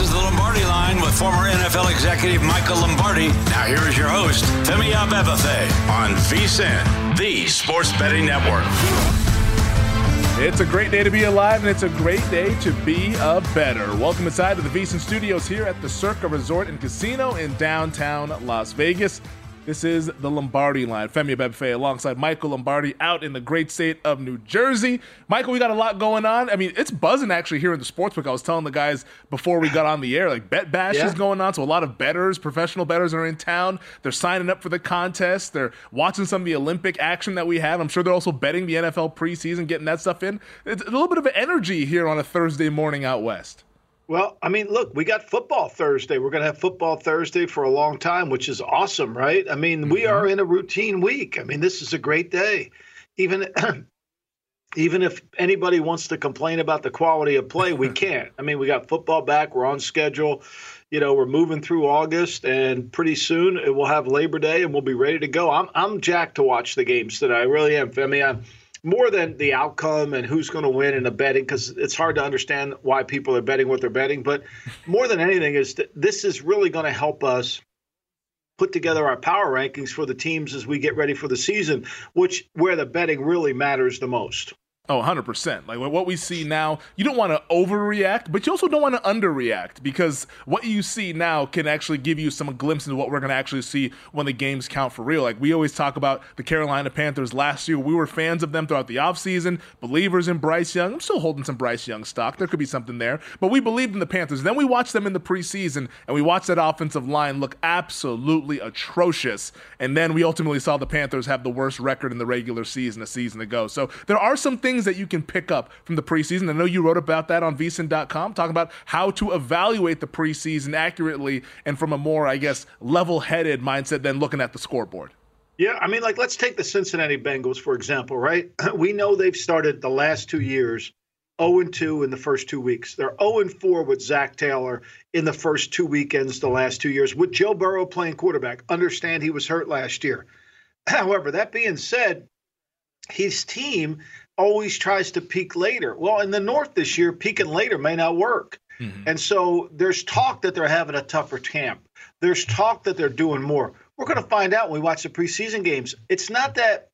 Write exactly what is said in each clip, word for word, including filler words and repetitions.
is the Lombardi Line with former N F L executive Michael Lombardi. Now here is your host, Femi Abebefe, on VSiN, the Sports Betting Network. It's a great day to be alive, and it's a great day to be a better. Welcome inside to the VSiN Studios here at the Circa Resort and Casino in downtown Las Vegas. This is the Lombardi Line. Femi Abebefe alongside Michael Lombardi out in the great state of New Jersey. Michael, we got a lot going on. I mean, it's buzzing actually here in the sportsbook. I was telling the guys before we got on the air, like Bet Bash yeah. is going on, so a lot of bettors, professional bettors are in town. They're signing up for the contest. They're watching some of the Olympic action that we have. I'm sure they're also betting the N F L preseason, getting that stuff in. It's a little bit of an energy here on a Thursday morning out west. Well, I mean, look, we got football Thursday. We're going to have football Thursday for a long time, which is awesome, right? I mean, mm-hmm. we are in a routine week. I mean, this is a great day. Even even if anybody wants to complain about the quality of play, we can't. I mean, we got football back. We're on schedule. You know, we're moving through August, and pretty soon it will have Labor Day, and we'll be ready to go. I'm I'm jacked to watch the games today. I really am, Femi. I'm, more than the outcome and who's going to win in the betting, because it's hard to understand why people are betting what they're betting. But more than anything is that this is really going to help us put together our power rankings for the teams as we get ready for the season, which where the betting really matters the most. Oh, one hundred percent. Like what we see now, you don't want to overreact, but you also don't want to underreact, because what you see now can actually give you some glimpse into what we're going to actually see when the games count for real. Like we always talk about the Carolina Panthers last year. We were fans of them throughout the offseason, believers in Bryce Young. I'm still holding some Bryce Young stock. There could be something there, but we believed in the Panthers. Then we watched them in the preseason, and we watched that offensive line look absolutely atrocious. And then we ultimately saw the Panthers have the worst record in the regular season a season ago. So there are some things that you can pick up from the preseason. I know you wrote about that on V S I N dot com, talking about how to evaluate the preseason accurately and from a more, I guess, level-headed mindset than looking at the scoreboard. Yeah, I mean, like, let's take the Cincinnati Bengals, for example, right? We know they've started the last two years oh and two in the first two weeks. They're oh and four with Zach Taylor in the first two weekends the last two years, with Joe Burrow playing quarterback. Understand he was hurt last year. However, that being said, his team always tries to peak later. Well, in the North this year, peaking later may not work. Mm-hmm. And so there's talk that they're having a tougher camp. There's talk that they're doing more. We're going to find out when we watch the preseason games. It's not that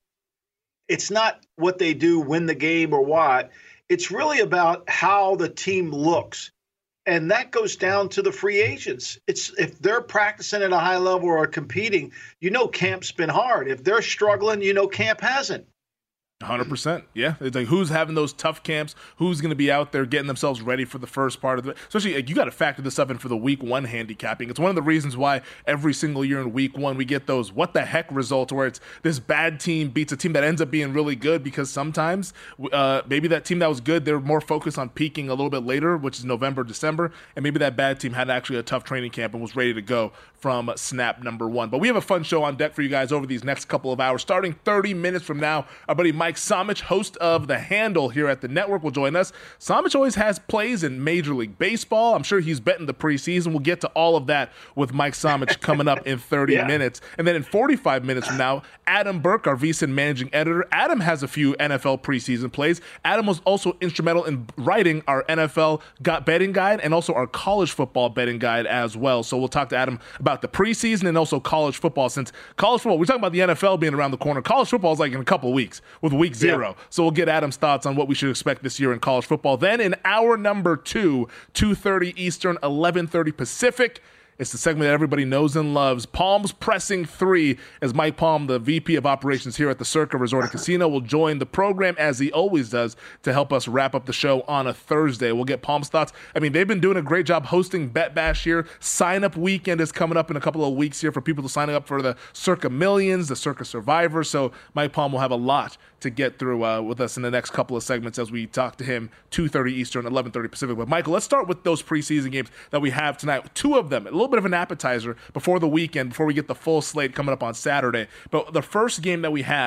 it's not what they do, win the game or what. It's really about how the team looks. And that goes down to the free agents. It's if they're practicing at a high level or competing, you know camp's been hard. If they're struggling, you know camp hasn't. one hundred percent. Yeah. It's like who's having those tough camps, who's going to be out there getting themselves ready for the first part of it. Especially, like, you got to factor this up in for the week one handicapping. It's one of the reasons why every single year in week one we get those what the heck results where it's this bad team beats a team that ends up being really good, because sometimes uh, maybe that team that was good, they're more focused on peaking a little bit later, which is November, December, and maybe that bad team had actually a tough training camp and was ready to go from snap number one. But we have a fun show on deck for you guys over these next couple of hours. Starting thirty minutes from now, our buddy Mike Somich, host of The Handle here at the network, will join us. Somich always has plays in Major League Baseball. I'm sure he's betting the preseason. We'll get to all of that with Mike Somich coming up in thirty yeah. minutes. And then in forty-five minutes from now, Adam Burke, our VSiN managing editor. Adam has a few N F L preseason plays. Adam was also instrumental in writing our N F L got betting guide and also our college football betting guide as well. So we'll talk to Adam about the preseason and also college football, since college football, we're talking about the N F L being around the corner. College football is like in a couple of weeks with week zero. Yeah. So we'll get Adam's thoughts on what we should expect this year in college football. Then in hour number two, two thirty Eastern, eleven thirty Pacific, it's the segment that everybody knows and loves, Palms Pressing three, as Mike Palm, the V P of Operations here at the Circa Resort and Casino, will join the program, as he always does, to help us wrap up the show on a Thursday. We'll get Palm's thoughts. I mean, they've been doing a great job hosting Bet Bash here. Sign-up weekend is coming up in a couple of weeks here for people to sign up for the Circa Millions, the Circa Survivor. So Mike Palm will have a lot to get through uh, with us in the next couple of segments as we talk to him, two thirty Eastern, eleven thirty Pacific. But Michael, let's start with those preseason games that we have tonight. Two of them, a little bit of an appetizer before the weekend, before we get the full slate coming up on Saturday. But the first game that we have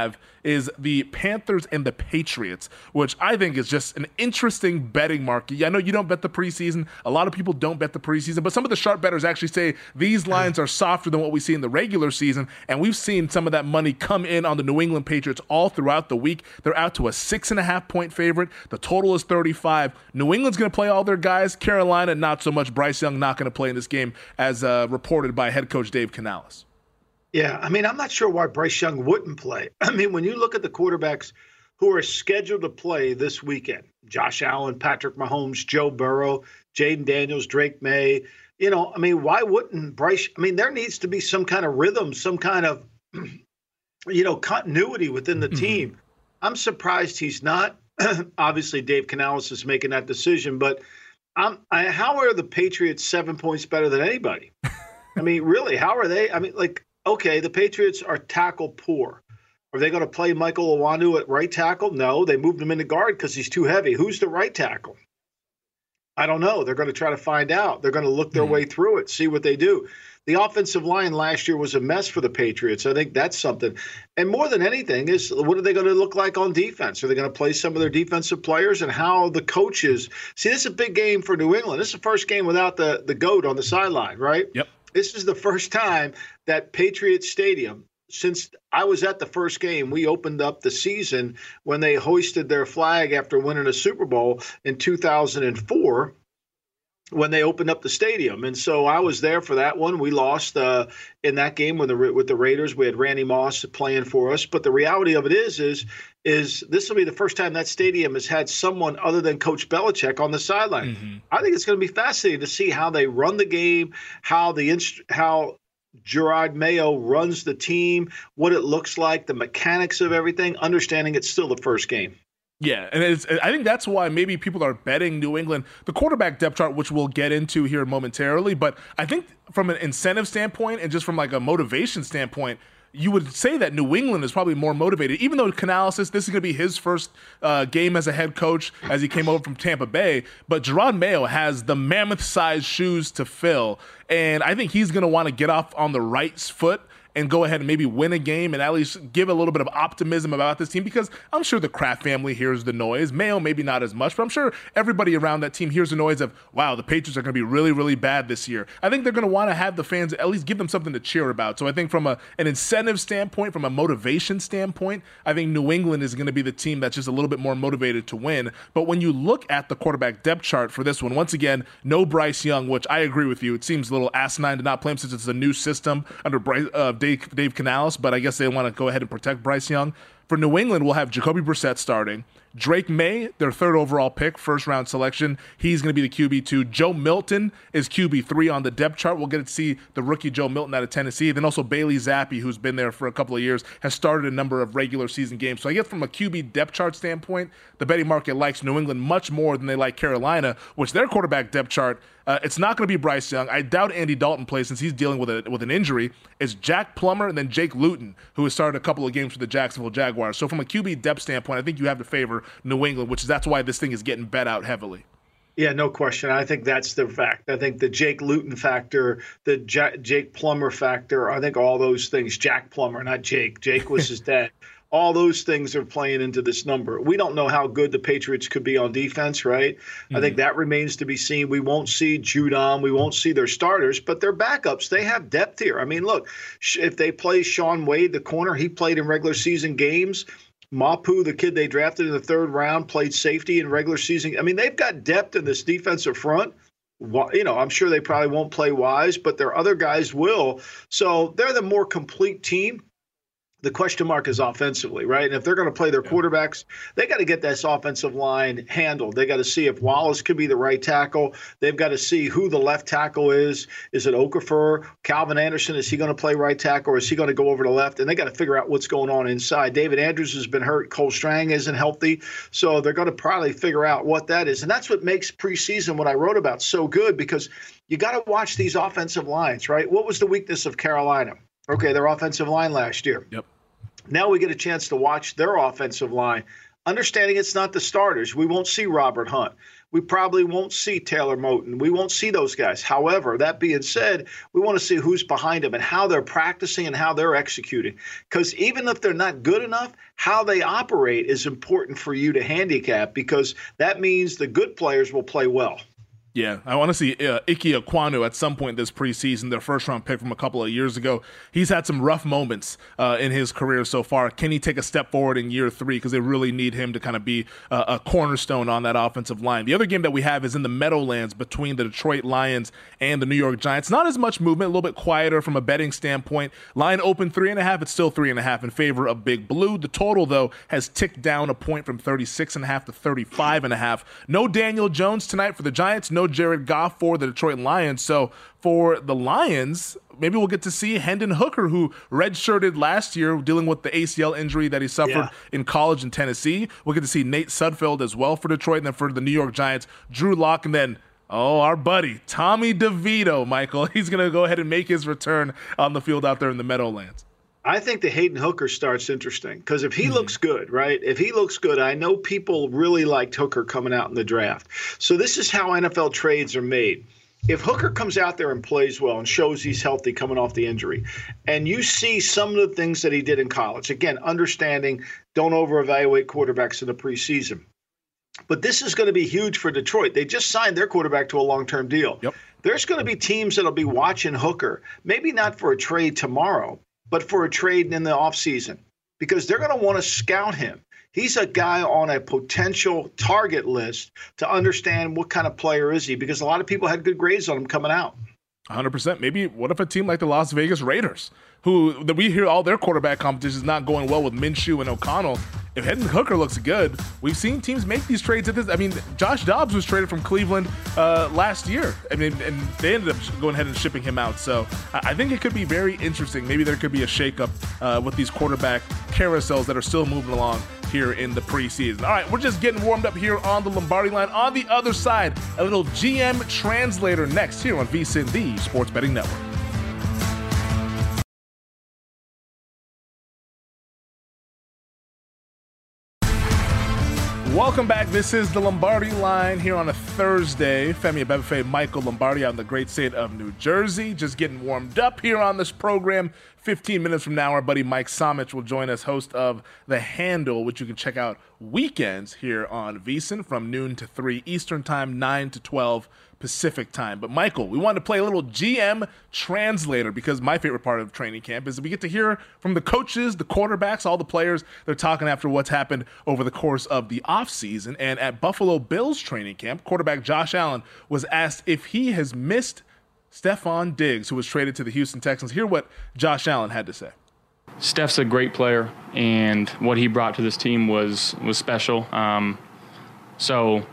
is the Panthers and the Patriots, which I think is just an interesting betting market. I know you don't bet the preseason. A lot of people don't bet the preseason, but some of the sharp bettors actually say these lines are softer than what we see in the regular season, and we've seen some of that money come in on the New England Patriots all throughout the week. They're out to a six and a half point favorite. The total is thirty-five. New England's going to play all their guys. Carolina, not so much. Bryce Young not going to play in this game, as uh, reported by head coach Dave Canales. Yeah, I mean, I'm not sure why Bryce Young wouldn't play. I mean, when you look at the quarterbacks who are scheduled to play this weekend, Josh Allen, Patrick Mahomes, Joe Burrow, Jaden Daniels, Drake May, you know, I mean, why wouldn't Bryce? I mean, there needs to be some kind of rhythm, some kind of, you know, continuity within the team. Mm-hmm. I'm surprised he's not. Obviously, Dave Canales is making that decision, but I'm, I, how are the Patriots seven points better than anybody? I mean, really, how are they? I mean, like, okay, the Patriots are tackle poor. Are they going to play Michael Onwenu at right tackle? No, they moved him into guard because he's too heavy. Who's the right tackle? I don't know. They're going to try to find out. They're going to look their mm. way through it, see what they do. The offensive line last year was a mess for the Patriots. I think that's something. And more than anything is, what are they going to look like on defense? Are they going to play some of their defensive players, and how the coaches? See, this is a big game for New England. This is the first game without the, the GOAT on the sideline, right? Yep. This is the first time that Patriots Stadium, since I was at the first game, we opened up the season when they hoisted their flag after winning a Super Bowl in two thousand four, when they opened up the stadium. And so I was there for that one. We lost uh, in that game with the with the Raiders. We had Randy Moss playing for us. But the reality of it is, is, is this will be the first time that stadium has had someone other than Coach Belichick on the sideline. Mm-hmm. I think it's going to be fascinating to see how they run the game, how the inst- how Gerard Mayo runs the team, what it looks like, the mechanics of everything, understanding it's still the first game. Yeah, and it's, I think that's why maybe people are betting New England. The quarterback depth chart, which we'll get into here momentarily, but I think from an incentive standpoint and just from like a motivation standpoint, you would say that New England is probably more motivated, even though Canales, this is going to be his first uh, game as a head coach as he came over from Tampa Bay. But Gerard Mayo has the mammoth-sized shoes to fill, and I think he's going to want to get off on the right foot and go ahead and maybe win a game and at least give a little bit of optimism about this team, because I'm sure the Kraft family hears the noise. Mayo maybe not as much, but I'm sure everybody around that team hears the noise of, wow, the Patriots are going to be really, really bad this year. I think they're going to want to have the fans at least give them something to cheer about. So I think from a, an incentive standpoint, from a motivation standpoint, I think New England is going to be the team that's just a little bit more motivated to win. But when you look at the quarterback depth chart for this one, once again, no Bryce Young, which I agree with you. It seems a little asinine to not play him since it's a new system under Bryce, uh, Dave, Dave Canales, but I guess they want to go ahead and protect Bryce Young. For New England, we'll have Jacoby Brissett starting. Drake May, their third overall pick, first round selection. He's going to be the Q B two. Joe Milton is Q B three on the depth chart. We'll get to see the rookie Joe Milton out of Tennessee. Then also Bailey Zappi, who's been there for a couple of years, has started a number of regular season games. So I guess from a Q B depth chart standpoint, the betting market likes New England much more than they like Carolina, which their quarterback depth chart, uh, it's not going to be Bryce Young. I doubt Andy Dalton plays since he's dealing with a, with an injury. It's Jack Plummer and then Jake Luton, who has started a couple of games for the Jacksonville Jaguars. So from a Q B depth standpoint, I think you have to favor New England, which is that's why this thing is getting bet out heavily. Yeah, no question. I think that's the fact. I think the Jake Luton factor, the J- Jake Plummer factor, I think all those things, Jack Plummer, not Jake. Jake was his dad. All those things are playing into this number. We don't know how good the Patriots could be on defense, right? Mm-hmm. I think that remains to be seen. We won't see Judon. We won't see their starters, but their backups, they have depth here. I mean, look, if they play Sean Wade, the corner, he played in regular season games. Mapu, the kid they drafted in the third round, played safety in regular season. I mean, they've got depth in this defensive front. You know, I'm sure they probably won't play Wise, but their other guys will. So they're the more complete team. The question mark is offensively, right? And if they're going to play their quarterbacks, they got to get this offensive line handled. They got to see if Wallace could be the right tackle. They've got to see who the left tackle is. Is it Okafor? Calvin Anderson, is he going to play right tackle, or is he going to go over to left? And they got to figure out what's going on inside. David Andrews has been hurt. Cole Strang isn't healthy. So they're going to probably figure out what that is. And that's what makes preseason, what I wrote about, so good, because you got to watch these offensive lines, right? What was the weakness of Carolina? Okay, their offensive line last year. Yep. Now we get a chance to watch their offensive line, understanding it's not the starters. We won't see Robert Hunt. We probably won't see Taylor Moton. We won't see those guys. However, that being said, we want to see who's behind them and how they're practicing and how they're executing. Because even if they're not good enough, how they operate is important for you to handicap, because that means the good players will play well. Yeah, I want to see uh, Ike Ekwonu at some point this preseason, their first-round pick from a couple of years ago. He's had some rough moments uh, in his career so far. Can he take a step forward in year three? Because they really need him to kind of be uh, a cornerstone on that offensive line. The other game that we have is in the Meadowlands between the Detroit Lions and the New York Giants. Not as much movement, a little bit quieter from a betting standpoint. Line open three and a half. It's still three and a half in favor of Big Blue. The total, though, has ticked down a point from thirty-six and a half to thirty-five and a half. No Daniel Jones tonight for the Giants. No Jared Goff for the Detroit Lions. So for the Lions, maybe we'll get to see Hendon Hooker, who redshirted last year dealing with the A C L injury that he suffered yeah. in college in Tennessee. We'll get to see Nate Sudfeld as well for Detroit. And then for the New York Giants, Drew Lock, and then oh, our buddy, Tommy DeVito, Michael. He's going to go ahead and make his return on the field out there in the Meadowlands. I think the Hayden Hooker start's interesting because if he mm-hmm. looks good, right? If he looks good, I know people really liked Hooker coming out in the draft. So this is how N F L trades are made. If Hooker comes out there and plays well and shows he's healthy coming off the injury, and you see some of the things that he did in college, again, understanding don't over-evaluate quarterbacks in the preseason. But this is going to be huge for Detroit. They just signed their quarterback to a long-term deal. Yep. There's going to be teams that will be watching Hooker, maybe not for a trade tomorrow, but for a trade in the offseason, because they're going to want to scout him. He's a guy on a potential target list to understand what kind of player is he, because a lot of people had good grades on him coming out. one hundred percent. Maybe what if a team like the Las Vegas Raiders, who that we hear all their quarterback competition is not going well with Minshew and O'Connell. If Hendon Hooker looks good, we've seen teams make these trades at this. I mean, Josh Dobbs was traded from Cleveland uh, last year. I mean, and they ended up going ahead and shipping him out. So I think it could be very interesting. Maybe there could be a shakeup uh, with these quarterback carousels that are still moving along here in the preseason. All right, we're just getting warmed up here on the Lombardi Line. On the other side, a little G M translator next here on VSiN, the Sports Betting Network. Welcome back. This is the Lombardi Line here on a Thursday. Femi Abebefe, Michael Lombardi out in the great state of New Jersey. Just getting warmed up here on this program. fifteen minutes from now, our buddy Mike Somich will join us, host of The Handle, which you can check out weekends here on VSiN from noon to three Eastern Time, nine to twelve Pacific Time. But Michael, we wanted to play a little G M translator because my favorite part of training camp is that we get to hear from the coaches, the quarterbacks, all the players. They're talking after what's happened over the course of the offseason. And at Buffalo Bills training camp, quarterback Josh Allen was asked if he has missed Stefon Diggs, who was traded to the Houston Texans. Hear what Josh Allen had to say. Steph's a great player, and what he brought to this team was was special. Um, so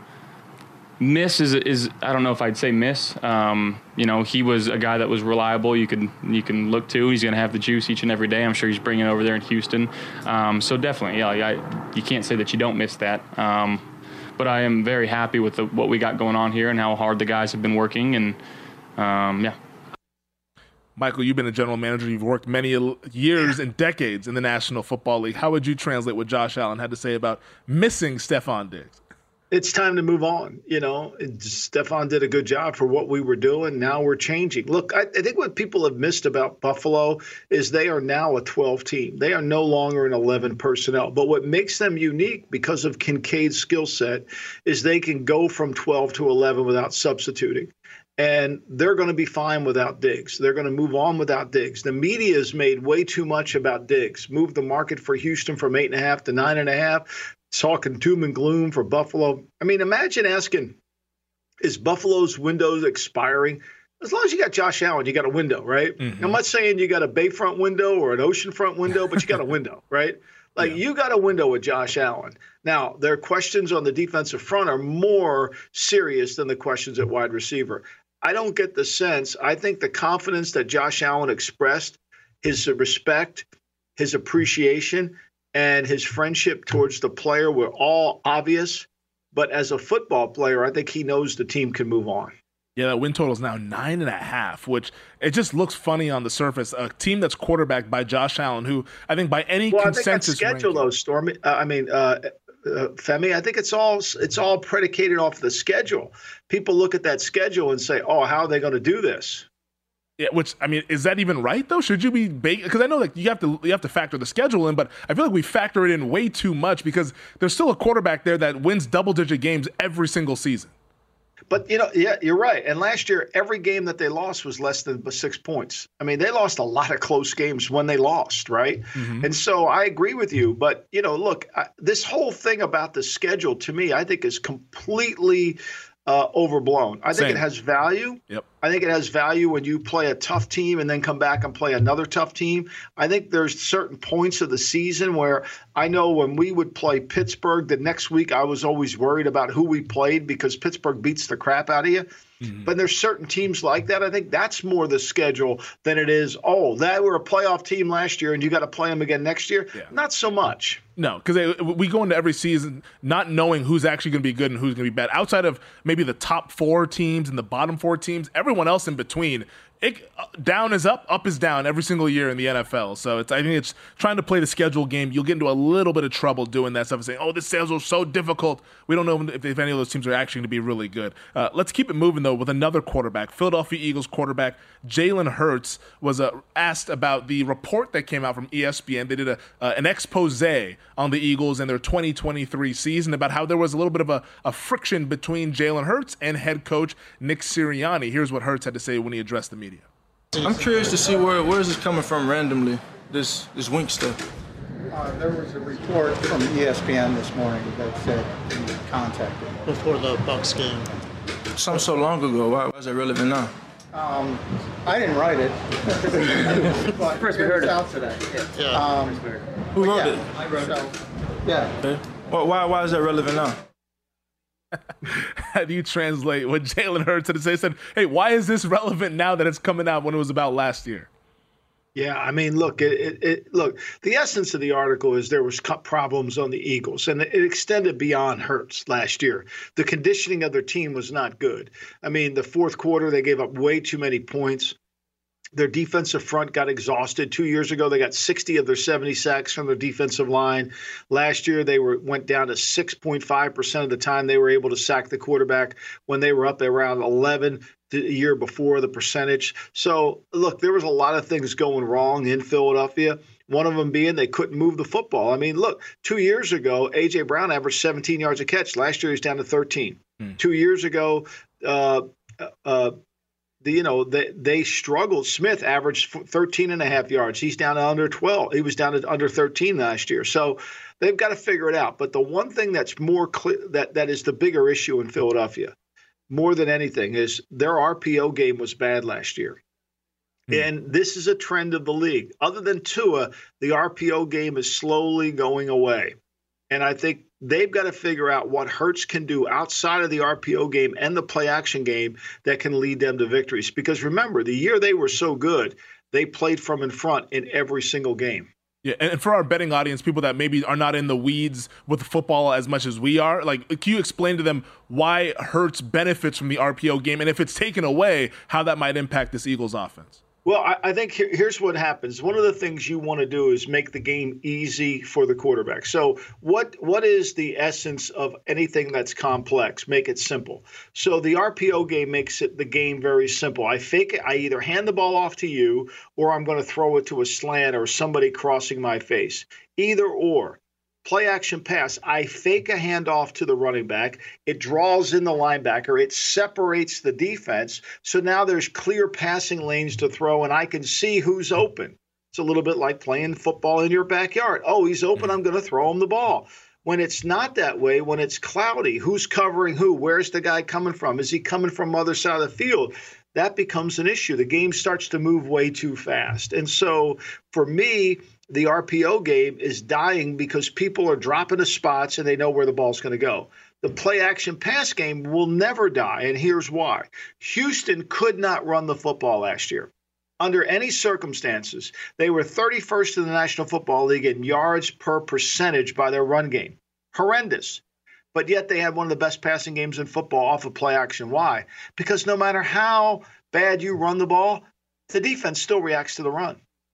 miss is is I don't know if I'd say miss. Um, you know, he was a guy that was reliable. You can you can look to. He's going to have the juice each and every day. I'm sure he's bringing it over there in Houston. Um, so definitely, yeah, I, you can't say that you don't miss that. Um, but I am very happy with the, what we got going on here and how hard the guys have been working. And um, yeah. Michael, you've been a general manager. You've worked many years and decades in the National Football League. How would you translate what Josh Allen had to say about missing Stefon Diggs? It's time to move on. You know, Stefon did a good job for what we were doing. Now we're changing. Look, I, I think what people have missed about Buffalo is they are now a twelve team. They are no longer an eleven personnel. But what makes them unique because of Kincaid's skill set is they can go from twelve to eleven without substituting. And they're going to be fine without Diggs. They're going to move on without Diggs. The media has made way too much about Diggs. Moved the market for Houston from eight and a half to nine and a half. Talking doom and gloom for Buffalo. I mean, imagine asking, is Buffalo's windows expiring? As long as you got Josh Allen, you got a window, right? Mm-hmm. I'm not saying you got a bayfront window or an oceanfront window, but you got a window, right? Like, yeah. You got a window with Josh Allen. Now, their questions on the defensive front are more serious than the questions at wide receiver. I don't get the sense. I think the confidence that Josh Allen expressed, his respect, his appreciation, and his friendship towards the player were all obvious. But as a football player, I think he knows the team can move on. Yeah, that win total is now nine and a half, which it just looks funny on the surface. A team that's quarterbacked by Josh Allen, who I think by any well, consensus I think that schedule, ranking, though, Stormy. Uh, I mean, uh, uh, Femi. I think it's all it's all predicated off the schedule. People look at that schedule and say, "Oh, how are they going to do this?" Yeah, which I mean, is that even right though? Should you be baking? Because I know like you have to you have to factor the schedule in, but I feel like we factor it in way too much because there's still a quarterback there that wins double digit games every single season. But, you know, yeah, you're right. And last year, every game that they lost was less than six points. I mean, they lost a lot of close games when they lost, right? Mm-hmm. And so I agree with you. But, you know, look, I, this whole thing about the schedule, to me, I think is completely uh, overblown. I think Same. It has value. Yep. I think it has value when you play a tough team and then come back and play another tough team. I think there's certain points of the season where I know when we would play Pittsburgh the next week, I was always worried about who we played because Pittsburgh beats the crap out of you. Mm-hmm. But there's certain teams like that. I think that's more the schedule than it is, oh, that were a playoff team last year and you got to play them again next year. Yeah. Not so much. No, because we go into every season not knowing who's actually going to be good and who's going to be bad. Outside of maybe the top four teams and the bottom four teams, everyone else in between, it, down is up, up is down every single year in the N F L. So it's I think it's trying to play the schedule game. You'll get into a little bit of trouble doing that stuff and saying, oh, this schedule is so difficult. We don't know if, if any of those teams are actually going to be really good. Uh, let's keep it moving, though, with another quarterback. Philadelphia Eagles quarterback Jalen Hurts was uh, asked about the report that came out from E S P N. They did a, uh, an expose on the Eagles and their twenty twenty-three season about how there was a little bit of a, a friction between Jalen Hurts and head coach Nick Sirianni. Here's what Hurts had to say when he addressed the media. I'm curious to see where where is this coming from randomly, this this wink stuff. Uh, there was a report from E S P N this morning that said he contacted him. Before the Bucs game. Something so long ago, why, why is it relevant now? Um, I didn't write it. But First we heard it. Out today. Yeah. yeah. Um, Who wrote yeah, it? I wrote so, it. Yeah. Okay. Well, why why is that relevant now? How do you translate what Jalen Hurts had to say? He said, hey, why is this relevant now that it's coming out when it was about last year? Yeah, I mean, look, it, it, it, look. The essence of the article is there was problems on the Eagles, and it extended beyond Hurts last year. The conditioning of their team was not good. I mean, the fourth quarter, they gave up way too many points. Their defensive front got exhausted. Two years ago, they got sixty of their seventy sacks from their defensive line. Last year, they were went down to six point five percent of the time they were able to sack the quarterback when they were up around eleven the year before the percentage. So, look, there was a lot of things going wrong in Philadelphia. One of them being they couldn't move the football. I mean, look, two years ago, A J. Brown averaged seventeen yards a catch. Last year, he's down to thirteen. Hmm. Two years ago, uh, uh, The, you know, they, they struggled. Smith averaged thirteen and a half yards. He's down to under twelve. He was down to under thirteen last year. So they've got to figure it out. But the one thing that's more clear, that, that is the bigger issue in Philadelphia, more than anything, is their R P O game was bad last year. Mm. And this is a trend of the league. Other than Tua, the R P O game is slowly going away. And I think they've got to figure out what Hurts can do outside of the R P O game and the play action game that can lead them to victories. Because remember, the year they were so good, they played from in front in every single game. Yeah, and for our betting audience, people that maybe are not in the weeds with football as much as we are, like, can you explain to them why Hurts benefits from the R P O game, and if it's taken away, how that might impact this Eagles offense? Well, I, I think here, here's what happens. One of the things you want to do is make the game easy for the quarterback. So what what is the essence of anything that's complex? Make it simple. So the R P O game makes it the game very simple. I fake it. I either hand the ball off to you or I'm going to throw it to a slant or somebody crossing my face. Either or. Play action pass. I fake a handoff to the running back. It draws in the linebacker. It separates the defense. So now there's clear passing lanes to throw, and I can see who's open. It's a little bit like playing football in your backyard. Oh, he's open. I'm going to throw him the ball. When it's not that way, when it's cloudy, who's covering who? Where's the guy coming from? Is he coming from the other side of the field? That becomes an issue. The game starts to move way too fast. And so for me, the R P O game is dying because people are dropping the spots and they know where the ball's going to go. The play action pass game will never die, and here's why. Houston could not run the football last year. Under any circumstances, they were thirty-first in the National Football League in yards per percentage by their run game. Horrendous. But yet they had one of the best passing games in football off of play action. Why? Because no matter how bad you run the ball, the defense still reacts to the run.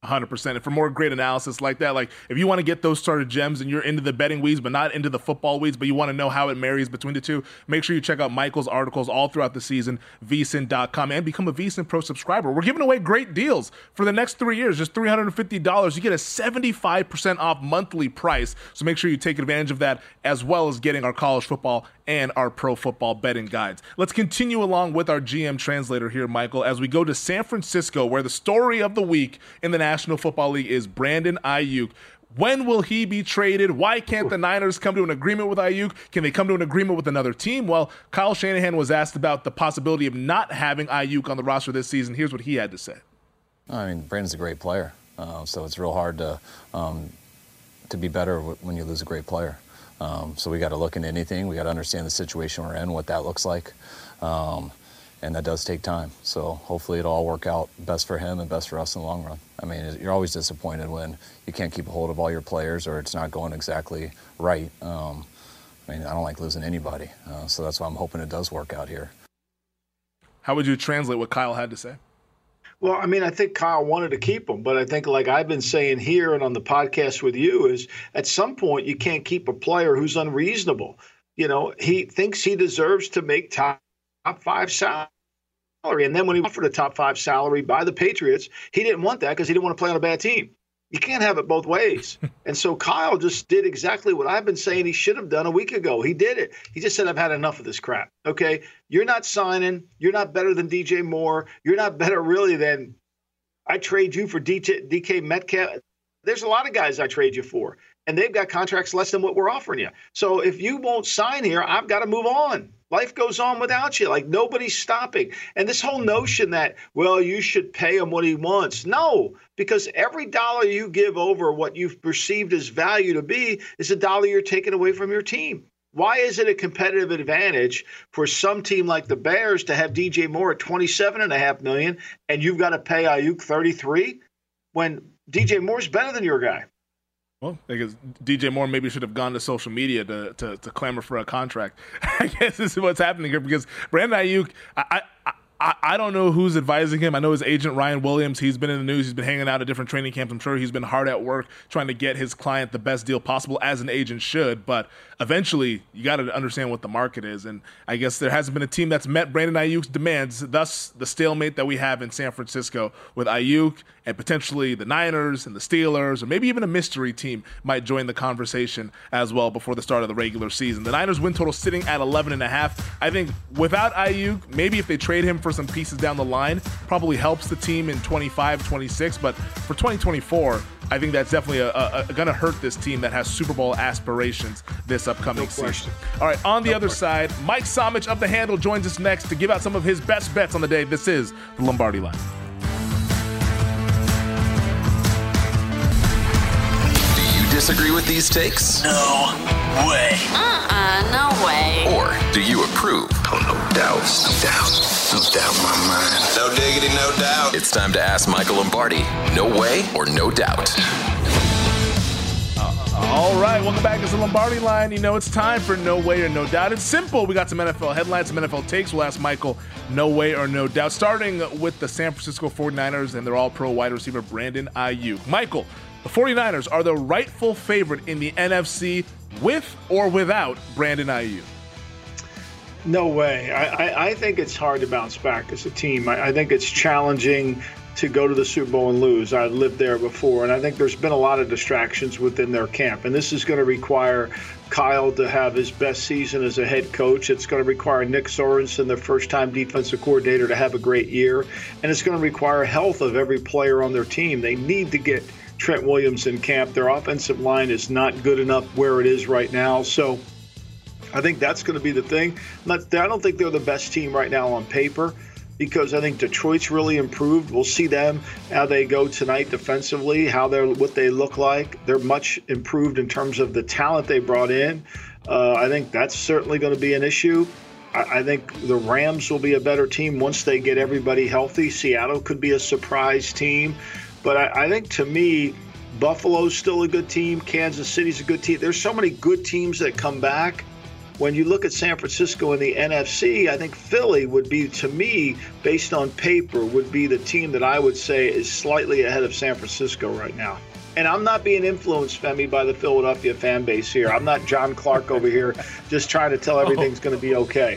one hundred percent. And for more great analysis like that, like if you want to get those starter gems and you're into the betting weeds but not into the football weeds, but you want to know how it marries between the two, make sure you check out Michael's articles all throughout the season, V S I N dot com, and become a V S I N Pro subscriber. We're giving away great deals for the next three years, just three hundred fifty dollars. You get a seventy-five percent off monthly price, so make sure you take advantage of that, as well as getting our college football and our pro football betting guides. Let's continue along with our G M translator here, Michael, as we go to San Francisco, where the story of the week in the National Football League is Brandon Aiyuk. When will he be traded? Why can't the Niners come to an agreement with Aiyuk? Can they come to an agreement with another team? Well, Kyle Shanahan was asked about the possibility of not having Aiyuk on the roster this season. Here's what he had to say. I mean, Brandon's a great player, uh, so it's real hard to um, to be better w- when you lose a great player. Um, so we got to look into anything. We got to understand the situation we're in, what that looks like. Um, And that does take time. So hopefully it'll all work out best for him and best for us in the long run. I mean, you're always disappointed when you can't keep a hold of all your players or it's not going exactly right. Um, I mean, I don't like losing anybody. Uh, so that's why I'm hoping it does work out here. How would you translate what Kyle had to say? Well, I mean, I think Kyle wanted to keep him, but I think, like I've been saying here and on the podcast with you, is at some point you can't keep a player who's unreasonable. You know, he thinks he deserves to make top top five salary. And then when he offered a top five salary by the Patriots, he didn't want that because he didn't want to play on a bad team. You can't have it both ways. And so Kyle just did exactly what I've been saying he should have done a week ago. He did it. He just said, I've had enough of this crap. Okay, you're not signing. You're not better than D J Moore. You're not better really than I trade you for D K Metcalf. There's a lot of guys I trade you for, and they've got contracts less than what we're offering you. So if you won't sign here, I've got to move on. Life goes on without you. Like, nobody's stopping. And this whole notion that, well, you should pay him what he wants. No, because every dollar you give over what you've perceived as value to be is a dollar you're taking away from your team. Why is it a competitive advantage for some team like the Bears to have D J Moore at twenty-seven point five million dollars and you've got to pay Aiyuk thirty-three when D J Moore's better than your guy? Well, because D J Moore maybe should have gone to social media to, to, to clamor for a contract. I guess this is what's happening here because Brandon Aiyuk, I, I, I, I don't know who's advising him. I know his agent, Ryan Williams, he's been in the news. He's been hanging out at different training camps. I'm sure he's been hard at work trying to get his client the best deal possible, as an agent should. But eventually, you got to understand what the market is. And I guess there hasn't been a team that's met Brandon Aiyuk's demands, thus the stalemate that we have in San Francisco with Aiyuk and potentially the Niners and the Steelers, or maybe even a mystery team might join the conversation as well before the start of the regular season. The Niners win total sitting at eleven and a half. I think without Aiyuk, maybe if they trade him for some pieces down the line, probably helps the team in twenty-five, twenty-six. But for twenty twenty-four, I think that's definitely a, a, a going to hurt this team that has Super Bowl aspirations this upcoming no season. All right, on the no other question. side, Mike Somich of The Handle joins us next to give out some of his best bets on the day. This is the Lombardi Line. Disagree with these takes? No way. Uh-uh, no way. Or do you approve? Oh, no doubt. No doubt. No doubt in my mind. No diggity, no doubt. It's time to ask Michael Lombardi. No way or no doubt? Uh, all right, welcome back to the Lombardi Line. You know it's time for No Way or No Doubt. It's simple. We got some N F L headlines, some N F L takes. We'll ask Michael no way or no doubt, starting with the San Francisco forty-niners and their all-pro wide receiver Brandon Aiyuk. Michael, the forty-niners are the rightful favorite in the N F C with or without Brandon Aiyuk. No way. I, I, I think it's hard to bounce back as a team. I, I think it's challenging to go to the Super Bowl and lose. I've lived there before, and I think there's been a lot of distractions within their camp. And this is going to require Kyle to have his best season as a head coach. It's going to require Nick Sorensen, the first-time defensive coordinator, to have a great year. And it's going to require health of every player on their team. They need to get Trent Williams in camp. Their offensive line is not good enough where it is right now. So I think that's going to be the thing. I don't think they're the best team right now on paper because I think Detroit's really improved. We'll see them, how they go tonight defensively, how they're, what they look like. They're much improved in terms of the talent they brought in. Uh, I think that's certainly going to be an issue. I, I think the Rams will be a better team once they get everybody healthy. Seattle could be a surprise team. But I, I think, to me, Buffalo's still a good team. Kansas City's a good team. There's so many good teams that come back When you look at San Francisco in the N F C, I think Philly would be, to me, based on paper, would be the team that I would say is slightly ahead of San Francisco right now. And I'm not being influenced, Femi, by the Philadelphia fan base here. I'm not John Clark over here just trying to tell everything's going to be okay.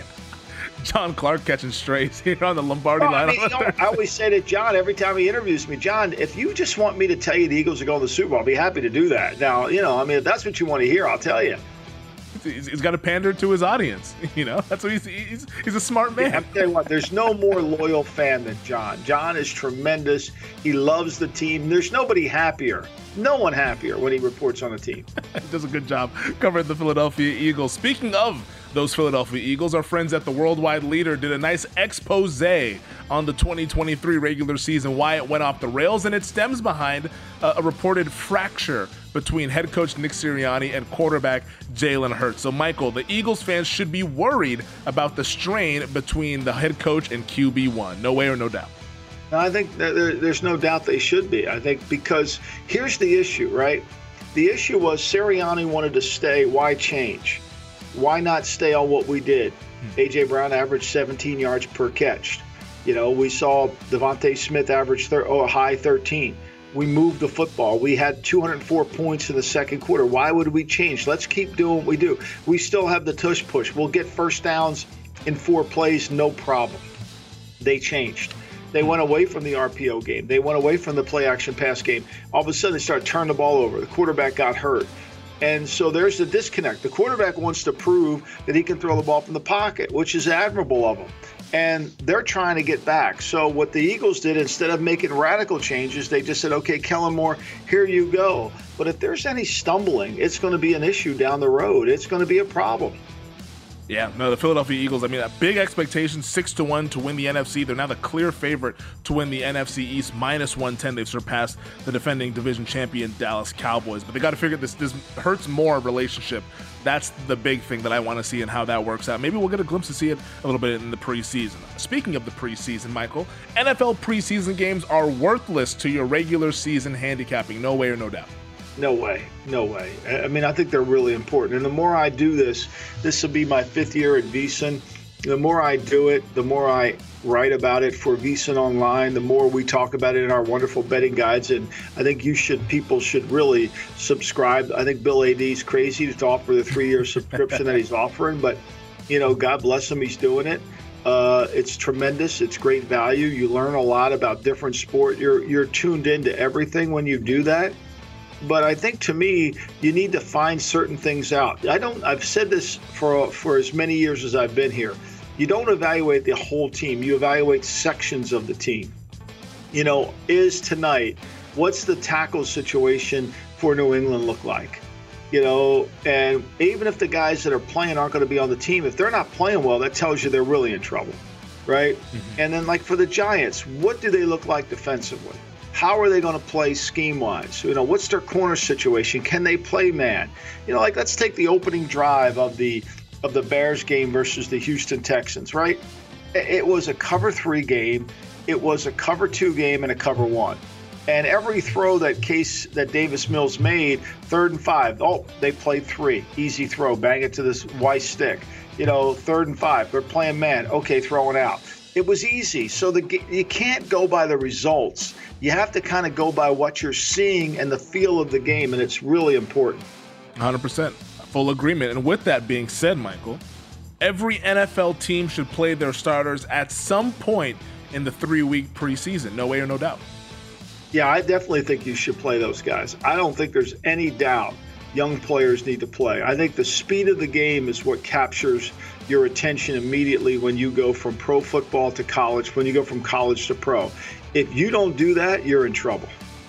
John Clark catching strays here on the Lombardi well, line. I, mean, you know, I always say to John every time he interviews me, John, if you just want me to tell you the Eagles are going to the Super Bowl, I'll be happy to do that. Now, you know, I mean, if that's what you want to hear, I'll tell you. He's got to pander to his audience, you know. That's what he's he's, he's a smart man. Yeah, I'm telling you what, there's no more loyal fan than John. John is tremendous. He loves the team. There's nobody happier, no one happier when he reports on the team. He does a good job covering the Philadelphia Eagles. Speaking of those Philadelphia Eagles, our friends at the Worldwide Leader did a nice expose on the twenty twenty-three regular season, why it went off the rails, and it stems behind a, a reported fracture between head coach Nick Sirianni and quarterback Jalen Hurts. So, Michael, the Eagles fans should be worried about the strain between the head coach and Q B one. No way or no doubt. I think there, there's no doubt they should be. I think because here's the issue, right? The issue was Sirianni wanted to stay. Why change? Why not stay on what we did? Hmm. A J. Brown averaged seventeen yards per catch. You know, we saw Devontae Smith average thir- oh, a high thirteen. We moved the football. We had two hundred four points in the second quarter. Why would we change? Let's keep doing what we do. We still have the tush push. We'll get first downs in four plays, no problem. They changed. They went away from the R P O game. They went away from the play action pass game. All of a sudden, they started turning the ball over. The quarterback got hurt. And so there's the disconnect. The quarterback wants to prove that he can throw the ball from the pocket, which is admirable of him. And they're trying to get back. So what the Eagles did, instead of making radical changes, they just said, okay, Kellen Moore, here you go. But if there's any stumbling, it's going to be an issue down the road. It's going to be a problem. Yeah, no, the Philadelphia Eagles, I mean, big expectations, six to one to win the N F C. They're now the clear favorite to win the N F C East, minus one ten. They've surpassed the defending division champion Dallas Cowboys. But they got to figure this, this Hurts more relationship. That's the big thing that I want to see and how that works out. Maybe we'll get a glimpse to see it a little bit in the preseason. Speaking of the preseason, Michael, N F L preseason games are worthless to your regular season handicapping. No way or no doubt. No way. No way. I mean, I think they're really important. And the more I do this, this will be my fifth year at VSiN. The more I do it, the more I write about it for VSiN Online, the more we talk about it in our wonderful betting guides. And I think you should, people should really subscribe. I think Bill A D's crazy to offer the three-year subscription that he's offering, but, you know, God bless him, he's doing it. Uh, it's tremendous. It's great value. You learn a lot about different sport. You're you're tuned into everything when you do that. But I think, to me, you need to find certain things out. I don't. I've said this for for as many years as I've been here. You don't evaluate the whole team. You evaluate sections of the team. You know, is tonight, what's the tackle situation for New England look like? You know, and even if the guys that are playing aren't going to be on the team, if they're not playing well, that tells you they're really in trouble, right? Mm-hmm. And then, like, for the Giants, what do they look like defensively? How are they going to play scheme-wise? You know, what's their corner situation? Can they play man? You know, like, let's take the opening drive of the of the Bears game versus the Houston Texans, right? It was a cover three game. It was a cover two game and a cover one. And every throw that Case that Davis Mills made, third and five, oh, they played three. Easy throw, bang it to this Weiss stick. You know, third and five, they're playing man. Okay, throwing out. It was easy. So the you can't go by the results. You have to kind of go by what you're seeing and the feel of the game, and it's really important. one hundred percent. Full agreement. And with that being said, Michael, every N F L team should play their starters at some point in the three-week preseason. No way or no doubt. Yeah, I definitely think you should play those guys. I don't think there's any doubt young players need to play. I think the speed of the game is what captures your attention immediately when you go from pro football to college, when you go from college to pro. If you don't do that, you're in trouble.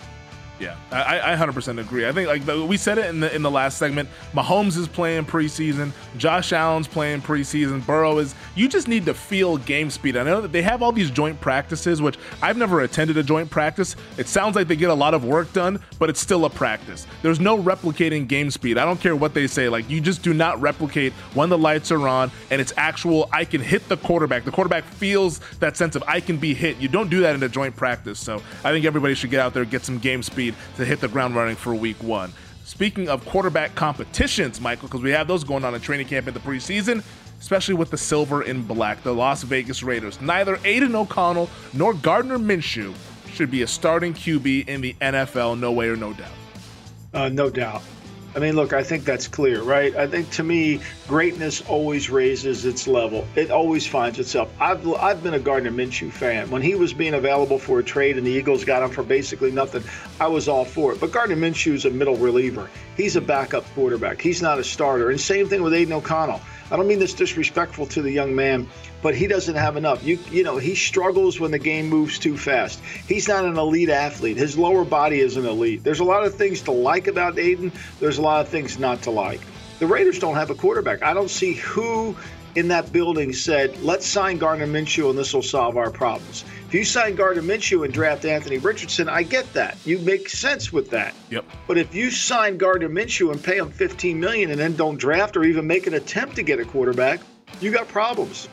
Yeah, I, I one hundred percent agree. I think, like the, we said it in the in the last segment, Mahomes is playing preseason, Josh Allen's playing preseason, Burrow is. You just need to feel game speed. I know that they have all these joint practices, which I've never attended a joint practice. It sounds like they get a lot of work done, but it's still a practice. There's no replicating game speed. I don't care what they say. Like, you just do not replicate when the lights are on and it's actual, I can hit the quarterback. The quarterback feels that sense of I can be hit. You don't do that in a joint practice. So I think everybody should get out there, get some game speed to hit the ground running for week one. Speaking of quarterback competitions, Michael, because we have those going on in training camp in the preseason, especially with the silver and black, the Las Vegas Raiders. Neither Aiden O'Connell nor Gardner Minshew should be a starting Q B in the N F L, no way or no doubt. Uh, no doubt. I mean, look, I think that's clear, right? I think to me, greatness always raises its level. It always finds itself. I've I've been a Gardner Minshew fan. When he was being available for a trade and the Eagles got him for basically nothing, I was all for it. But Gardner Minshew is a middle reliever. He's a backup quarterback. He's not a starter. And same thing with Aiden O'Connell. I don't mean this disrespectful to the young man, but he doesn't have enough. You you know, he struggles when the game moves too fast. He's not an elite athlete. His lower body isn't elite. There's a lot of things to like about Aiden. There's a lot of things not to like. The Raiders don't have a quarterback. I don't see who in that building said, let's sign Gardner Minshew and this will solve our problems. If you sign Gardner Minshew and draft Anthony Richardson, I get that. You make sense with that. Yep. But if you sign Gardner Minshew and pay him fifteen million dollars and then don't draft or even make an attempt to get a quarterback, you got problems.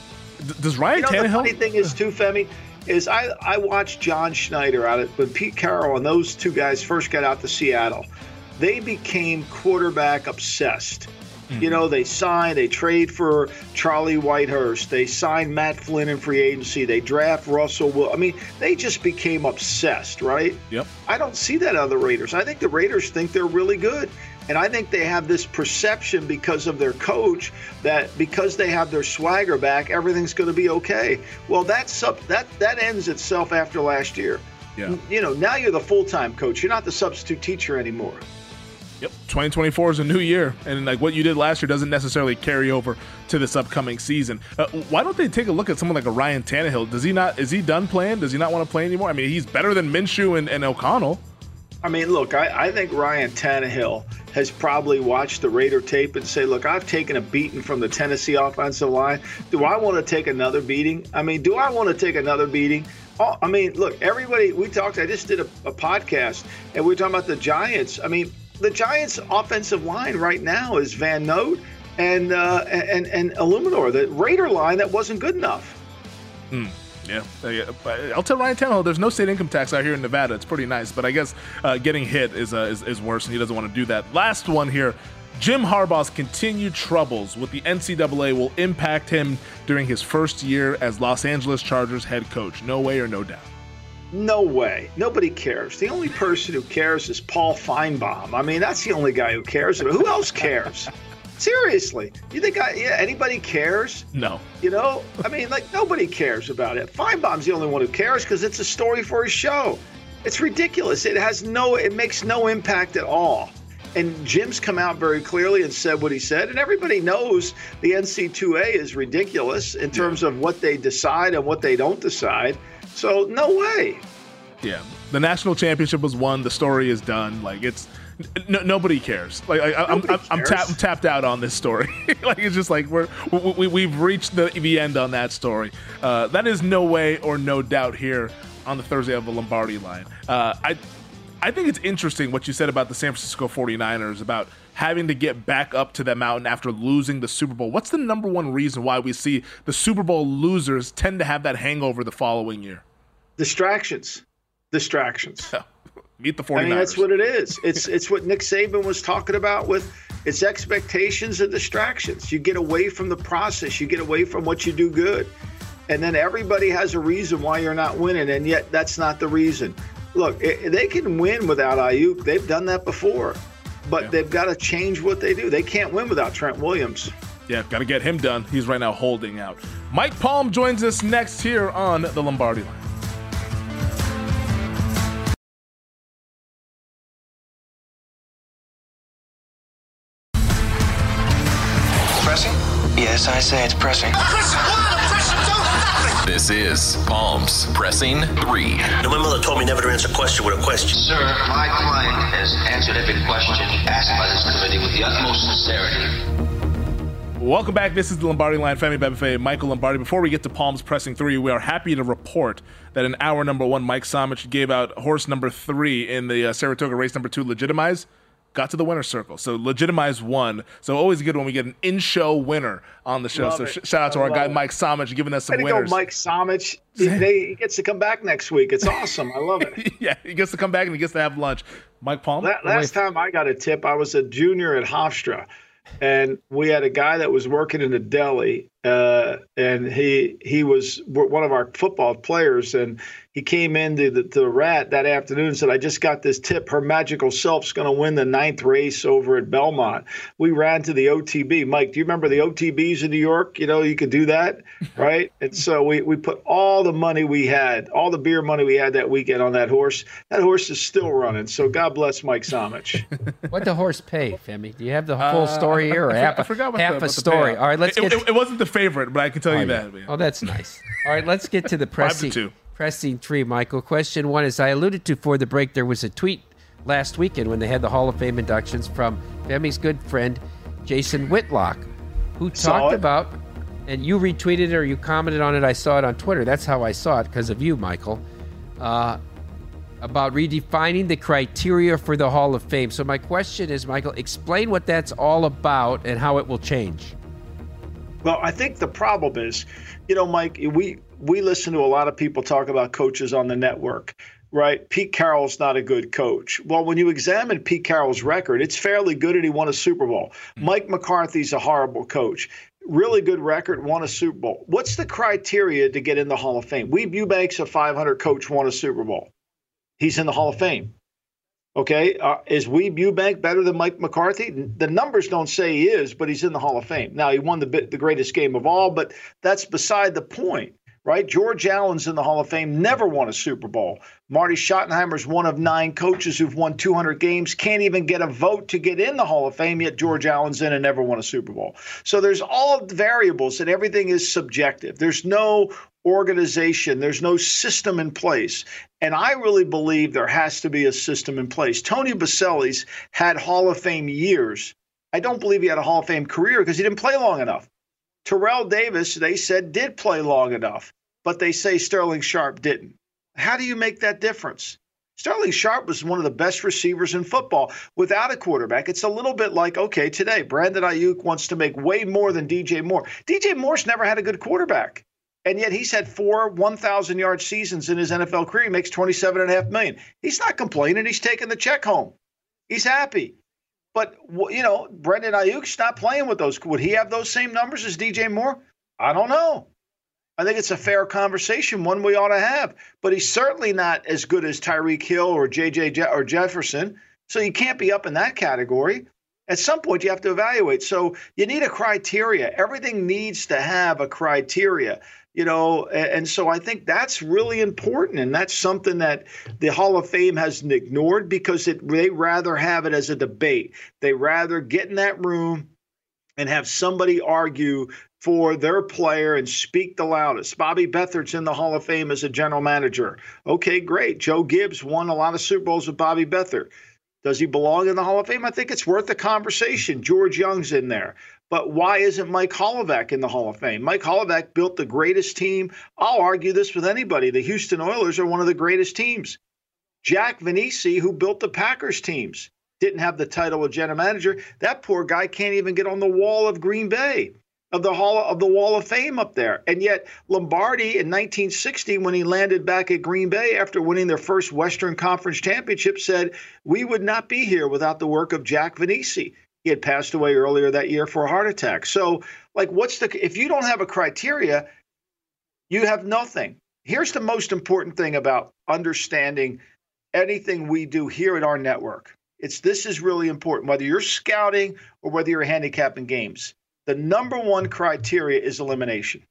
D- does Ryan you know, Tannehill? The funny thing is, too, Femi, is I, I watched John Schneider out at when Pete Carroll and those two guys first got out to Seattle. They became quarterback obsessed. You know, they sign, they trade for Charlie Whitehurst. They sign Matt Flynn in free agency. They draft Russell Wilson. I mean, they just became obsessed, right? Yep. I don't see that on the Raiders. I think the Raiders think they're really good. And I think they have this perception because of their coach that because they have their swagger back, everything's going to be okay. Well, that's up, that, that ends itself after last year. Yeah. You know, now you're the full-time coach. You're not the substitute teacher anymore. Yep, twenty twenty-four is a new year, and like what you did last year doesn't necessarily carry over to this upcoming season. Uh, why don't they take a look at someone like a Ryan Tannehill? Does he not? Is he done playing? Does he not want to play anymore? I mean, he's better than Minshew and, and O'Connell. I mean, look, I, I think Ryan Tannehill has probably watched the Raider tape and say, look, I've taken a beating from the Tennessee offensive line. Do I want to take another beating? I mean, do I want to take another beating? Oh, I mean, look, everybody, we talked, I just did a, a podcast, and we were talking about the Giants. I mean, the Giants' offensive line right now is Van Note and uh, and and Illuminor. The Raider line that wasn't good enough. Mm, yeah, I'll tell Ryan Tannehill there's no state income tax out here in Nevada. It's pretty nice, but I guess uh, getting hit is, uh, is is worse, and he doesn't want to do that. Last one here. Jim Harbaugh's continued troubles with the N C double A will impact him during his first year as Los Angeles Chargers head coach. No way or no doubt. No way. Nobody cares. The only person who cares is Paul Feinbaum. I mean, that's the only guy who cares. Who else cares? Seriously. You think I, yeah, anybody cares? No. You know? I mean, like, nobody cares about it. Feinbaum's the only one who cares because it's a story for his show. It's ridiculous. It has no, it makes no impact at all. And Jim's come out very clearly and said what he said. And everybody knows the N C double A is ridiculous in terms of what they decide and what they don't decide. So no way. Yeah, the national championship was won. The story is done. Like it's n- nobody cares. Like I, I'm, I'm, I'm, tap, I'm tapped out on this story. Like it's just like we're we, we've reached the the end on that story. Uh, that is no way or no doubt here on the Thursday of the Lombardi line. Uh, I I think it's interesting what you said about the San Francisco forty-niners about having to get back up to that mountain after losing the Super Bowl. What's the number one reason why we see the Super Bowl losers tend to have that hangover the following year? Distractions. Distractions. Meet the forty-niners. I mean, that's what it is. It's it's what Nick Saban was talking about with it's expectations and distractions. You get away from the process. You get away from what you do good. And then everybody has a reason why you're not winning, and yet that's not the reason. Look, it, they can win without Ayuk. They've done that before. But yeah. They've got to change what they do. They can't win without Trent Williams. Yeah, got to get him done. He's right now holding out. Mike Palm joins us next here on the Lombardi Line. Pressing? Yes, I say it's pressing. This is Palms Pressing three. Now, my mother told me never to answer a question with a question. Sir, my client has answered every question asked by this committee with the utmost sincerity. Welcome back. This is the Lombardi Line. Femi Bebefe, Michael Lombardi. Before we get to Palms Pressing three, we are happy to report that in hour number one, Mike Somich gave out horse number three in the uh, Saratoga race number two, Legitimize. Got to the winner's circle. So Legitimize won. So always good when we get an in-show winner on the show. Love so it. sh- shout out to I our guy it. Mike Somich giving us some Way to winners. go, Mike Somich. He, they, he gets to come back next week. It's awesome. I love it. Yeah, he gets to come back and he gets to have lunch. Mike Palmer? La- last time I got a tip, I was a junior at Hofstra, and we had a guy that was working in a deli, uh, and he he was one of our football players, and he came into the, to the Rat that afternoon and said, I just got this tip. Her magical self's going to win the ninth race over at Belmont. We ran to the O T B. Mike, do you remember the O T Bs in New York? You know, you could do that, right? And so we, we put all the money we had, all the beer money we had that weekend on that horse. That horse is still running, so God bless Mike Somich. What'd the horse pay, Femi? Do you have the full story here, or uh, half, I forgot about half the, a story? All right, let's it, get... It, it wasn't the favorite, but I can tell oh, you yeah. that. Oh, that's nice. All right, let's get to the pressing. Five to two. Pressing three, Michael. Question one, as I alluded to for the break, there was a tweet last weekend when they had the Hall of Fame inductions from Femi's good friend, Jason Whitlock, who talked about, and you retweeted it or you commented on it, I saw it on Twitter. That's how I saw it because of you, Michael, uh, about redefining the criteria for the Hall of Fame. So my question is, Michael, explain what that's all about and how it will change. Well, I think the problem is, you know, Mike, we we listen to a lot of people talk about coaches on the network, right? Pete Carroll's not a good coach. Well, when you examine Pete Carroll's record, it's fairly good and he won a Super Bowl. Mm-hmm. Mike McCarthy's a horrible coach. Really good record, won a Super Bowl. What's the criteria to get in the Hall of Fame? Weeb Ewbank's a five hundred coach, won a Super Bowl. He's in the Hall of Fame. Okay, uh, is Weeb Ewbank better than Mike McCarthy? The numbers don't say he is, but he's in the Hall of Fame. Now, he won the the greatest game of all, but that's beside the point, right? George Allen's in the Hall of Fame, never won a Super Bowl. Marty Schottenheimer's one of nine coaches who've won two hundred games, can't even get a vote to get in the Hall of Fame, yet George Allen's in and never won a Super Bowl. So there's all the variables, and everything is subjective. There's no organization. There's no system in place. And I really believe there has to be a system in place. Tony Baselli's had Hall of Fame years. I don't believe he had a Hall of Fame career because he didn't play long enough. Terrell Davis, they said, did play long enough, but they say Sterling Sharp didn't. How do you make that difference? Sterling Sharp was one of the best receivers in football without a quarterback. It's a little bit like, okay, today, Brandon Ayuk wants to make way more than D J Moore. D J Moore's never had a good quarterback. And yet he's had four one thousand yard seasons in his N F L career. He makes twenty-seven point five million dollars. He's not complaining. He's taking the check home. He's happy. But, you know, Brandon Ayuk's not playing with those. Would he have those same numbers as D J Moore? I don't know. I think it's a fair conversation, one we ought to have. But he's certainly not as good as Tyreek Hill or J J Je- or Jefferson. So you can't be up in that category. At some point, you have to evaluate. So you need a criteria. Everything needs to have a criteria. You know, and so I think that's really important, and that's something that the Hall of Fame has ignored because it, they rather have it as a debate. They rather get in that room and have somebody argue for their player and speak the loudest. Bobby Beathard's in the Hall of Fame as a general manager. Okay, great. Joe Gibbs won a lot of Super Bowls with Bobby Beathard. Does he belong in the Hall of Fame? I think it's worth a conversation. George Young's in there. But why isn't Mike Holloway in the Hall of Fame? Mike Holloway built the greatest team. I'll argue this with anybody. The Houston Oilers are one of the greatest teams. Jack Vanese, who built the Packers teams, didn't have the title of general manager. That poor guy can't even get on the wall of Green Bay, of the Hall of the Wall of Fame up there. And yet Lombardi in nineteen sixty, when he landed back at Green Bay after winning their first Western Conference championship, said, we would not be here without the work of Jack Vanese. He had passed away earlier that year for a heart attack. So, like, what's the, if you don't have a criteria, you have nothing. Here's the most important thing about understanding anything we do here at our network. It's, this is really important, whether you're scouting or whether you're handicapping games. The number one criteria is elimination.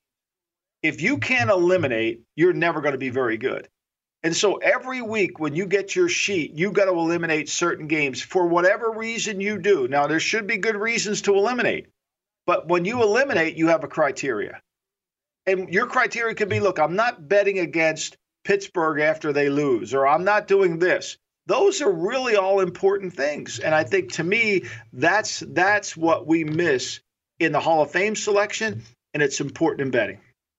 If you can't eliminate, you're never going to be very good. And so every week when you get your sheet, you got to eliminate certain games for whatever reason you do. Now, there should be good reasons to eliminate. But when you eliminate, you have a criteria. And your criteria could be, look, I'm not betting against Pittsburgh after they lose, or I'm not doing this. Those are really all important things. And I think, to me, that's that's what we miss in the Hall of Fame selection, and it's important in betting.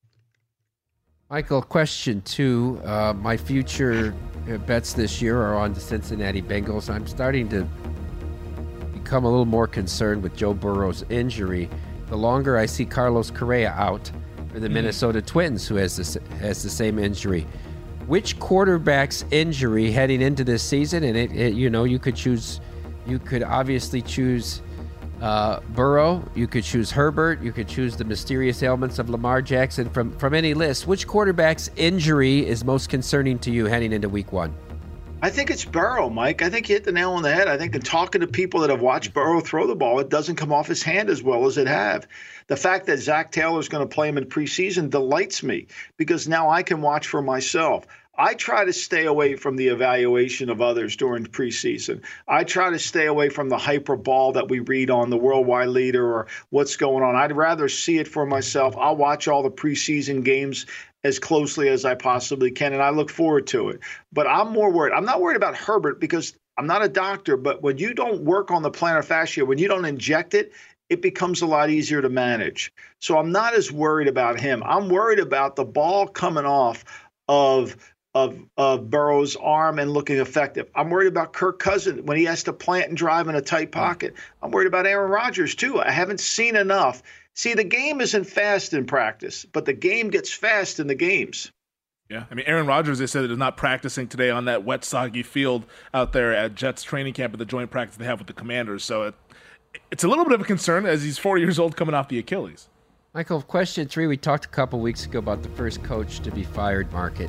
Michael, question two. Uh, my future bets this year are on the Cincinnati Bengals. I'm starting to become a little more concerned with Joe Burrow's injury. The longer I see Carlos Correa out for the mm. Minnesota Twins, who has the, has the same injury. which quarterback's injury heading into this season, and it, it you know, you could choose, you could obviously choose uh, Burrow, you could choose Herbert, you could choose the mysterious ailments of Lamar Jackson. From, from any list, which quarterback's injury is most concerning to you heading into week one? I think it's Burrow, Mike. I think you hit the nail on the head. I think in talking to people that have watched Burrow throw the ball, it doesn't come off his hand as well as it have. The fact that Zach Taylor is going to play him in preseason delights me because now I can watch for myself. I try to stay away from the evaluation of others during preseason. I try to stay away from the hyperbole that we read on the Worldwide Leader or what's going on. I'd rather see it for myself. I'll watch all the preseason games as closely as I possibly can, and I look forward to it. But I'm more worried. I'm not worried about Herbert because I'm not a doctor, but when you don't work on the plantar fascia, when you don't inject it, it becomes a lot easier to manage. So I'm not as worried about him. I'm worried about the ball coming off of of, of Burrow's arm and looking effective. I'm worried about Kirk Cousins when he has to plant and drive in a tight pocket. I'm worried about Aaron Rodgers, too. I haven't seen enough. See, the game isn't fast in practice, but the game gets fast in the games. Yeah, I mean, Aaron Rodgers, they said, is not practicing today on that wet, soggy field out there at Jets training camp at the joint practice they have with the Commanders. So it, it's a little bit of a concern as he's four years old coming off the Achilles. Michael, question three, we talked a couple weeks ago about the first coach to be fired market.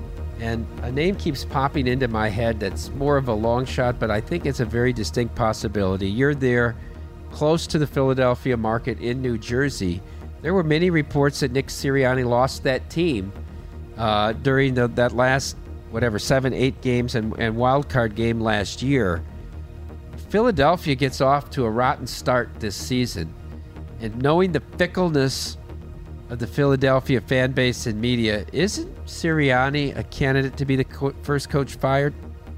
And a name keeps popping into my head that's more of a long shot, but I think it's a very distinct possibility. You're there close to the Philadelphia market in New Jersey. There were many reports that Nick Sirianni lost that team uh, during the, that last, whatever, seven, eight games and, and wild card game last year. Philadelphia gets off to a rotten start this season. And knowing the fickleness of the Philadelphia fan base and media, isn't Sirianni a candidate to be the co- first coach fired?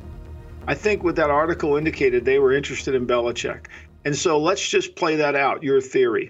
I think what that article indicated, they were interested in Belichick. And so let's just play that out, your theory.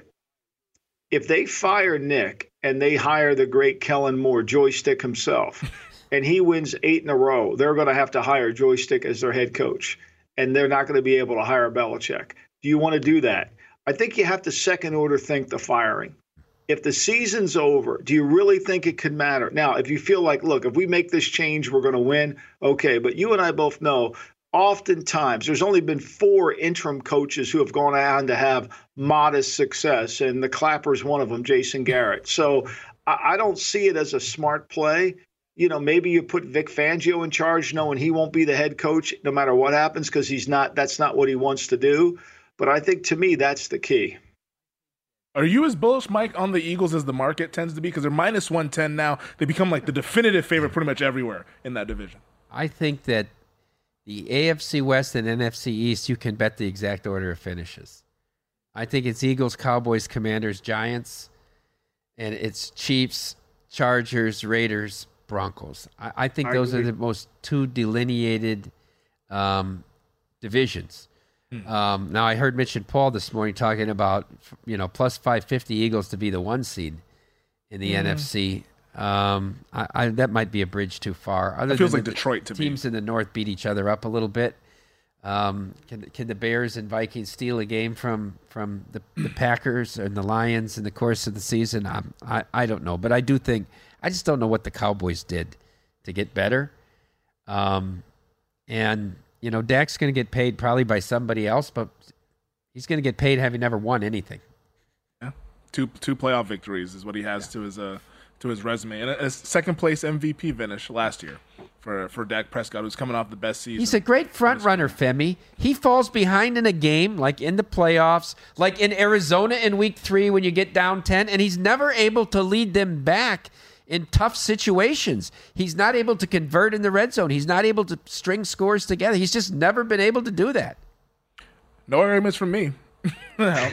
If they fire Nick and they hire the great Kellen Moore, Joystick himself, and he wins eight in a row, they're going to have to hire Joystick as their head coach. And they're not going to be able to hire Belichick. Do you want to do that? I think you have to second order think the firing. If the season's over, do you really think it could matter? Now, if you feel like, look, if we make this change, we're going to win, okay. But you and I both know, oftentimes, there's only been four interim coaches who have gone on to have modest success, and the Clapper's one of them, Jason Garrett. So I, I don't see it as a smart play. You know, maybe you put Vic Fangio in charge knowing he won't be the head coach no matter what happens because he's not. That's not what he wants to do. But I think, to me, that's the key. Are you as bullish, Mike, on the Eagles as the market tends to be? Because they're minus one ten now. They become like the definitive favorite pretty much everywhere in that division. I think that the A F C West and N F C East, you can bet the exact order of finishes. I think it's Eagles, Cowboys, Commanders, Giants, and it's Chiefs, Chargers, Raiders, Broncos. I, I think I those agree. are the most two delineated um, divisions. Um, now, I heard Mitch and Paul this morning talking about, you know, plus five fifty Eagles to be the one seed in the mm. N F C. Um, I, I, that might be a bridge too far. Other it feels like Detroit to me. Teams in the North beat each other up a little bit. Um, can, can the Bears and Vikings steal a game from from the, the Packers and the Lions in the course of the season? Um, I, I don't know. But I do think, I just don't know what the Cowboys did to get better. Um, and... You know, Dak's going to get paid probably by somebody else, but he's going to get paid having never won anything. Yeah, two two playoff victories is what he has yeah. to his uh to his resume, and a, a second place M V P finish last year for for Dak Prescott, who's coming off the best season. He's a great front runner, Femi. He falls behind in a game, like in the playoffs, like in Arizona in Week Three when you get down ten, and he's never able to lead them back in tough situations. He's not able to convert in the red zone. He's not able to string scores together. He's just never been able to do that. No arguments from me. no, no,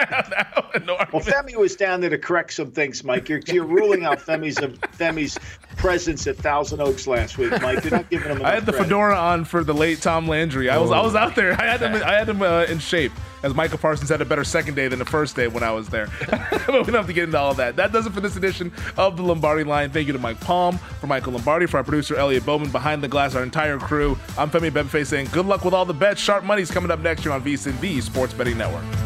no well, Femi was down there to correct some things, Mike. You're, you're ruling out Femi's Femi's presence at Thousand Oaks last week, Mike. You're not giving him enough I had the credit. Fedora on for the late Tom Landry. I was oh. I was out there. I had him I had him uh, in shape, as Michael Parsons had a better second day than the first day when I was there. But we don't have to get into all of that. That does it for this edition of the Lombardi Line. Thank you to Mike Palm, for Michael Lombardi, for our producer Elliot Bowman, behind the glass, our entire crew. I'm Femi Bebefe saying good luck with all the bets. Sharp Money's coming up next year on VSiN, the Sports Betting Network.